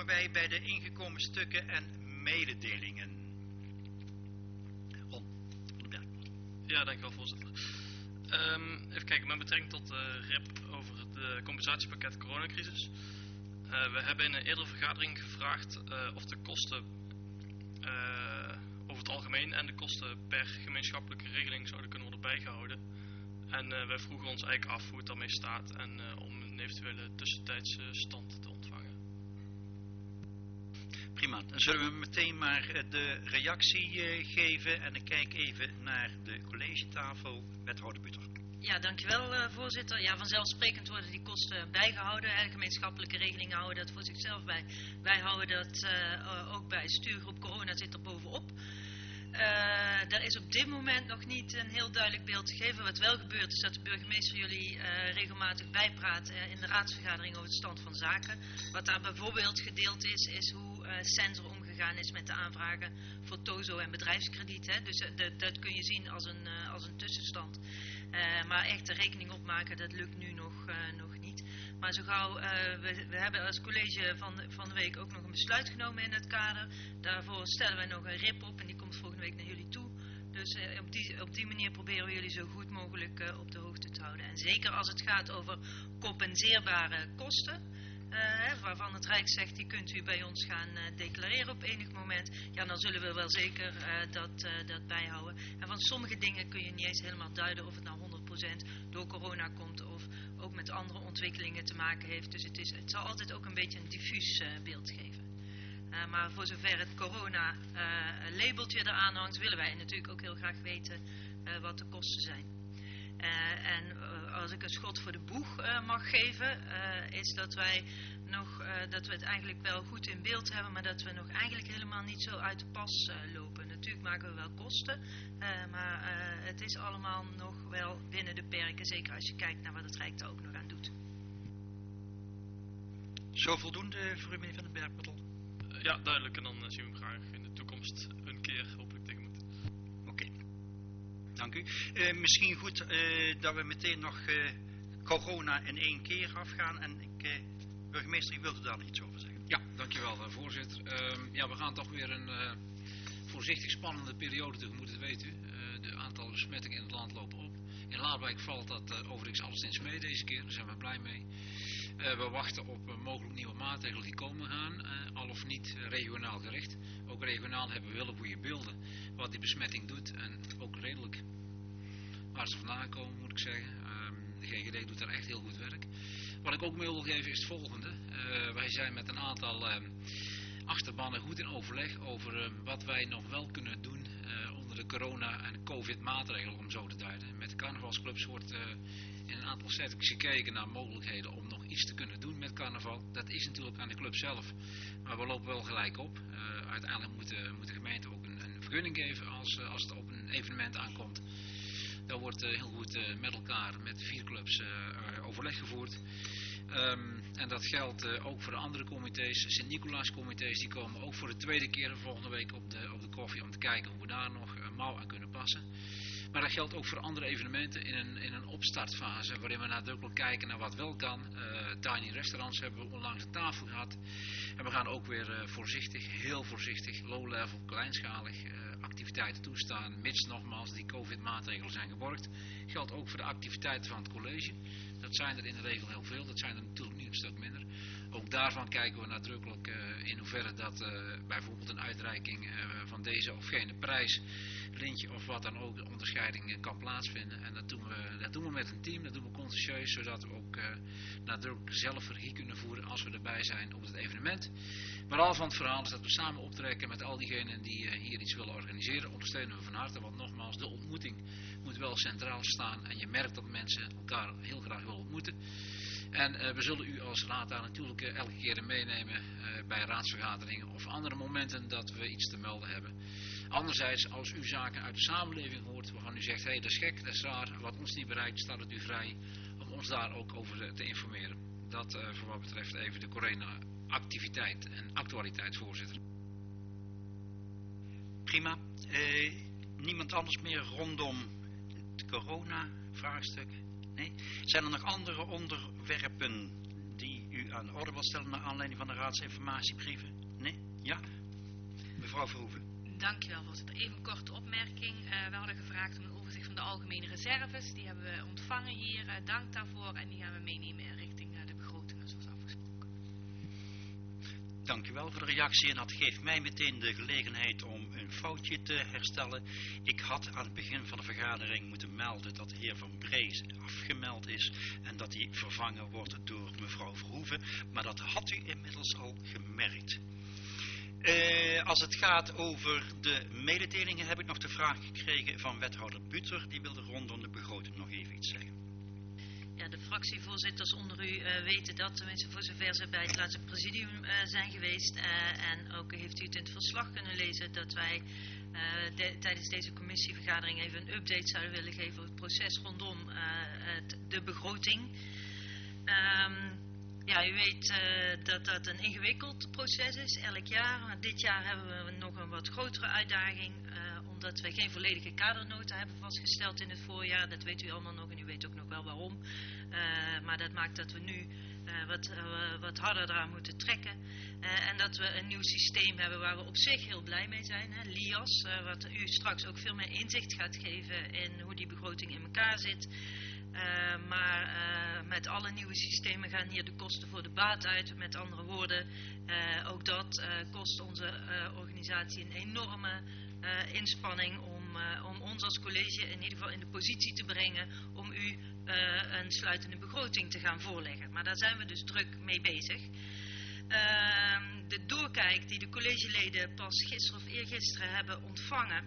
wij bij de ingekomen stukken en mededelingen. Ron van den Berg. Ja, dankjewel voorzitter. Even kijken, met betrekking tot de RIP over het compensatiepakket coronacrisis. We hebben in een eerdere vergadering gevraagd of de kosten over het algemeen en de kosten per gemeenschappelijke regeling zouden kunnen worden bijgehouden. En wij vroegen ons eigenlijk af hoe het daarmee staat en om een eventuele tussentijdse stand te ontvangen. Prima, dan zullen we meteen maar de reactie geven en ik kijk even naar de collegetafel. Wethouder Buter. Ja, dankjewel voorzitter. Ja, vanzelfsprekend worden die kosten bijgehouden. Gemeenschappelijke regelingen houden dat voor zichzelf bij. Wij houden dat ook bij. Stuurgroep Corona zit er bovenop. Er is op dit moment nog niet een heel duidelijk beeld te geven. Wat wel gebeurt is dat de burgemeester jullie regelmatig bijpraat in de raadsvergadering over de stand van zaken. Wat daar bijvoorbeeld gedeeld is hoe Sensor omgegaan is met de aanvragen voor TOZO en bedrijfskrediet. Hè. Dus dat kun je zien als een tussenstand. Maar echt de rekening opmaken, dat lukt nu nog niet. Maar zo gauw, we hebben als college van de week ook nog een besluit genomen in het kader. Daarvoor stellen wij nog een RIP op en die komt volgende week naar jullie toe. Dus op die manier proberen we jullie zo goed mogelijk op de hoogte te houden. En zeker als het gaat over compenseerbare kosten, waarvan het Rijk zegt, die kunt u bij ons gaan declareren op enig moment. Ja, dan zullen we wel zeker dat bijhouden. En van sommige dingen kun je niet eens helemaal duiden of het nou 100% door corona komt of ook met andere ontwikkelingen te maken heeft. Dus het zal altijd ook een beetje een diffuus beeld geven. Maar voor zover het corona labeltje eraan hangt, willen wij natuurlijk ook heel graag weten wat de kosten zijn. En als ik een schot voor de boeg mag geven, is dat wij dat we het eigenlijk wel goed in beeld hebben, maar dat we nog eigenlijk helemaal niet zo uit de pas lopen. Natuurlijk maken we wel kosten, maar het is allemaal nog wel binnen de perken, zeker als je kijkt naar wat het Rijk daar ook nog aan doet. Zo voldoende voor u, meneer Van den Berg? Ja, duidelijk. En dan zien we hem graag in de toekomst een keer hopelijk tegen moeten. Oké. Dank u. Misschien goed dat we meteen nog corona in één keer afgaan. En burgemeester, u wilde daar nog iets over zeggen. Ja, dankjewel voorzitter. We gaan toch weer een voorzichtig spannende periode tegemoet, dat weet u. De aantal besmettingen in het land lopen op. In Laarwijk valt dat overigens alleszins mee deze keer, daar zijn we blij mee. We wachten op mogelijk nieuwe maatregelen die komen gaan, al of niet regionaal gericht. Ook regionaal hebben we hele goede beelden wat die besmetting doet en ook redelijk waar ze vandaan komen, moet ik zeggen. De GGD doet daar echt heel goed werk. Wat ik ook mee wil geven is het volgende. Wij zijn met een aantal achterbannen goed in overleg over wat wij nog wel kunnen doen onder de corona- en covid-maatregelen, om zo te duiden. Met de carnavalsclubs wordt in een aantal settings gekeken naar mogelijkheden om nog iets te kunnen doen met carnaval. Dat is natuurlijk aan de club zelf, maar we lopen wel gelijk op. Uiteindelijk moet de gemeente ook een vergunning geven als het op een evenement aankomt. Daar wordt heel goed met elkaar, met de 4 clubs, overleg gevoerd. En dat geldt ook voor de andere comité's. Sint-Nicolaas-comité's die komen ook voor de tweede keer volgende week op de koffie om te kijken hoe we daar nog mouw aan kunnen passen. Maar dat geldt ook voor andere evenementen in een opstartfase waarin we nadrukkelijk kijken naar wat wel kan. Tiny restaurants hebben we onlangs aan tafel gehad. En we gaan ook weer heel voorzichtig, low-level, kleinschalig activiteiten toestaan, mits nogmaals die covid-maatregelen zijn geborgd. Geldt ook voor de activiteiten van het college. Dat zijn er in de regel heel veel, dat zijn er natuurlijk niet een stuk minder. Ook daarvan kijken we nadrukkelijk in hoeverre dat bijvoorbeeld een uitreiking van deze of gene prijs, lintje of wat dan ook, de onderscheiding kan plaatsvinden. En dat doen we met een team, dat doen we consciëntieus, zodat we ook nadrukkelijk zelf regie kunnen voeren als we erbij zijn op het evenement. Maar al van het verhaal is dat we samen optrekken met al diegenen die hier iets willen organiseren. Ondersteunen we van harte, want nogmaals, de ontmoeting moet wel centraal staan. En je merkt dat mensen elkaar heel graag willen ontmoeten. En we zullen u als raad daar natuurlijk elke keer in meenemen bij raadsvergaderingen of andere momenten dat we iets te melden hebben. Anderzijds, als u zaken uit de samenleving hoort waarvan u zegt, hé, dat is gek, dat is raar, wat ons niet bereikt, staat het u vrij om ons daar ook over te informeren. Dat voor wat betreft even de corona-activiteit en actualiteit, voorzitter. Prima. Niemand anders meer rondom het corona-vraagstuk? Nee? Zijn er nog andere onderwerpen die u u aan de orde wilt stellen naar aanleiding van de raadsinformatiebrieven? Nee? Ja? Mevrouw Verhoeven. Dankjewel, voorzitter. Even een korte opmerking. We hadden gevraagd om een overzicht van de algemene reserves. Die hebben we ontvangen hier. Dank daarvoor. En die gaan we meenemen richting de begrotingen zoals afgesproken. Dank u wel voor de reactie en dat geeft mij meteen de gelegenheid om een foutje te herstellen. Ik had aan het begin van de vergadering moeten melden dat de heer Van Brees afgemeld is en dat hij vervangen wordt door mevrouw Verhoeven, maar dat had u inmiddels al gemerkt. Als het gaat over de mededelingen heb ik nog de vraag gekregen van wethouder Buter, die wilde rondom de begroting nog even iets zeggen. Ja, de fractievoorzitters onder u weten dat, tenminste voor zover ze bij het laatste presidium zijn geweest. En ook heeft u het in het verslag kunnen lezen dat wij tijdens deze commissievergadering even een update zouden willen geven over het proces rondom de begroting. Ja, u weet dat dat een ingewikkeld proces is, elk jaar. Maar dit jaar hebben we nog een wat grotere uitdaging, omdat we geen volledige kadernota hebben vastgesteld in het voorjaar. Dat weet u allemaal nog en u weet ook nog wel waarom. Maar dat maakt dat we nu wat harder eraan moeten trekken. En dat we een nieuw systeem hebben waar we op zich heel blij mee zijn. Hè? LIAS, wat u straks ook veel meer inzicht gaat geven in hoe die begroting in elkaar zit. Maar met alle nieuwe systemen gaan hier de kosten voor de baat uit. Met andere woorden, ook dat kost onze organisatie een enorme inspanning om ons als college in ieder geval in de positie te brengen om u een sluitende begroting te gaan voorleggen. Maar daar zijn we dus druk mee bezig. De doorkijk die de collegeleden pas gisteren of eergisteren hebben ontvangen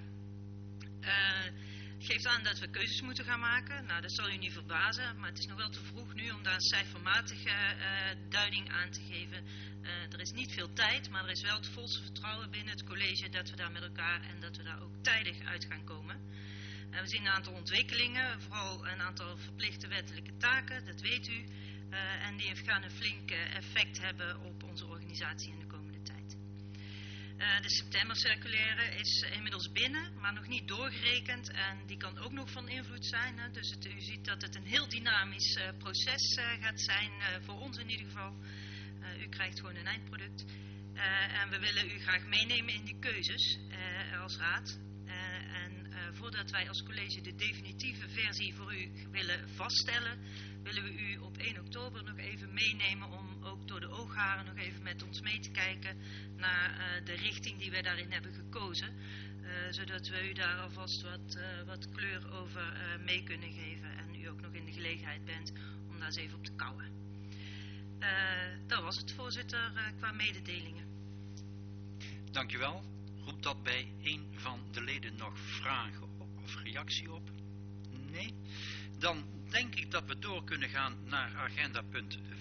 geeft aan dat we keuzes moeten gaan maken. Nou, dat zal u niet verbazen, maar het is nog wel te vroeg nu om daar een cijfermatige duiding aan te geven. Er is niet veel tijd, maar er is wel het volste vertrouwen binnen het college dat we daar met elkaar en dat we daar ook tijdig uit gaan komen. We zien een aantal ontwikkelingen, vooral een aantal verplichte wettelijke taken, dat weet u. En die gaan een flink effect hebben op onze organisatie in de komende tijd. De septembercirculaire is inmiddels binnen, maar nog niet doorgerekend en die kan ook nog van invloed zijn. Hè. Dus u ziet dat het een heel dynamisch proces gaat zijn, voor ons in ieder geval. U krijgt gewoon een eindproduct. En we willen u graag meenemen in die keuzes als raad. Voordat wij als college de definitieve versie voor u willen vaststellen, willen we u op 1 oktober nog even meenemen om ook door de oogharen nog even met ons mee te kijken naar de richting die wij daarin hebben gekozen. Zodat we u daar alvast wat kleur over mee kunnen geven en u ook nog in de gelegenheid bent om daar eens even op te kouwen. Dat was het, voorzitter, qua mededelingen. Dank u wel. Roept dat bij een van de leden nog vragen op of reactie op? Nee? Dan denk ik dat we door kunnen gaan naar agenda punt